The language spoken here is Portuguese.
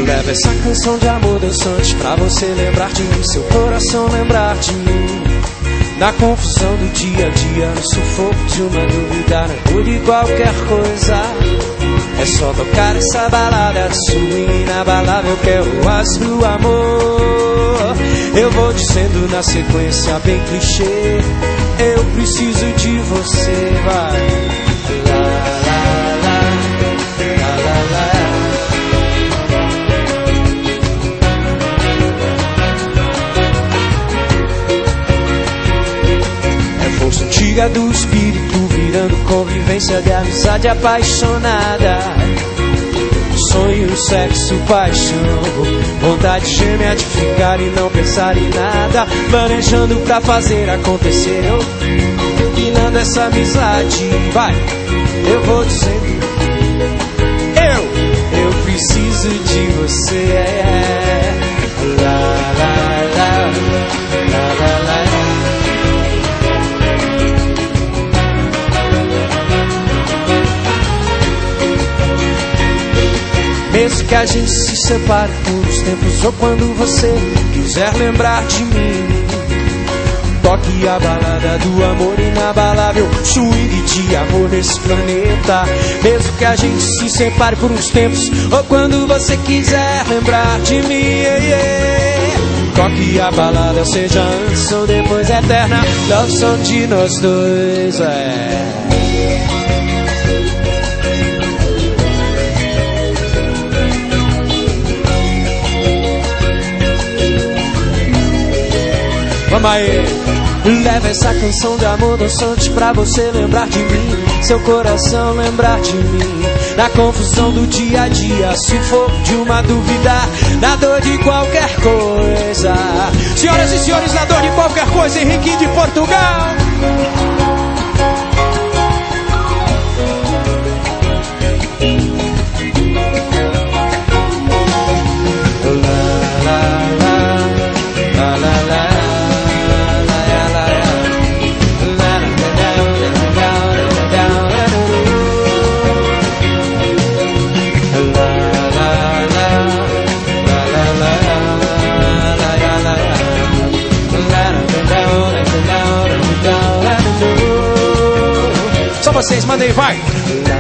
Leva essa canção de amor dançante pra você lembrar de mim, seu coração lembrar de mim. Na confusão do dia a dia, no sufoco de uma dúvida, na dor de qualquer coisa. É só tocar essa balada swing inabalável que é o oásis do amor. Eu vou dizendo na sequência bem clichê, eu preciso de você, vai. Lá, lá, lá, lá, lá, lá. É força antiga do espírito virando convivência de amizade apaixonada. Sonho, sexo, paixão, vontade gêmea de ficar e não pensar em nada, planejando pra fazer acontecer, combinando essa amizade. Vai, eu vou dizendo, eu preciso de você. Lá, lá, lá, lá, lá, lá. Mesmo que a gente se separe por uns tempos, ou quando você quiser lembrar de mim, toque a balada do amor inabalável, swing de amor nesse planeta. Mesmo que a gente se separe por uns tempos, ou quando você quiser lembrar de mim, toque a balada, seja antes ou depois, eterna love song de nós dois, Vamos aí. Leva essa canção de amor dançante pra você lembrar de mim, seu coração lembrar de mim. Na confusão do dia a dia, sufoco de uma dúvida, na dor de qualquer coisa. Senhoras e senhores, na dor de qualquer coisa, Henrique de Portugal. Vocês, mandem, vai!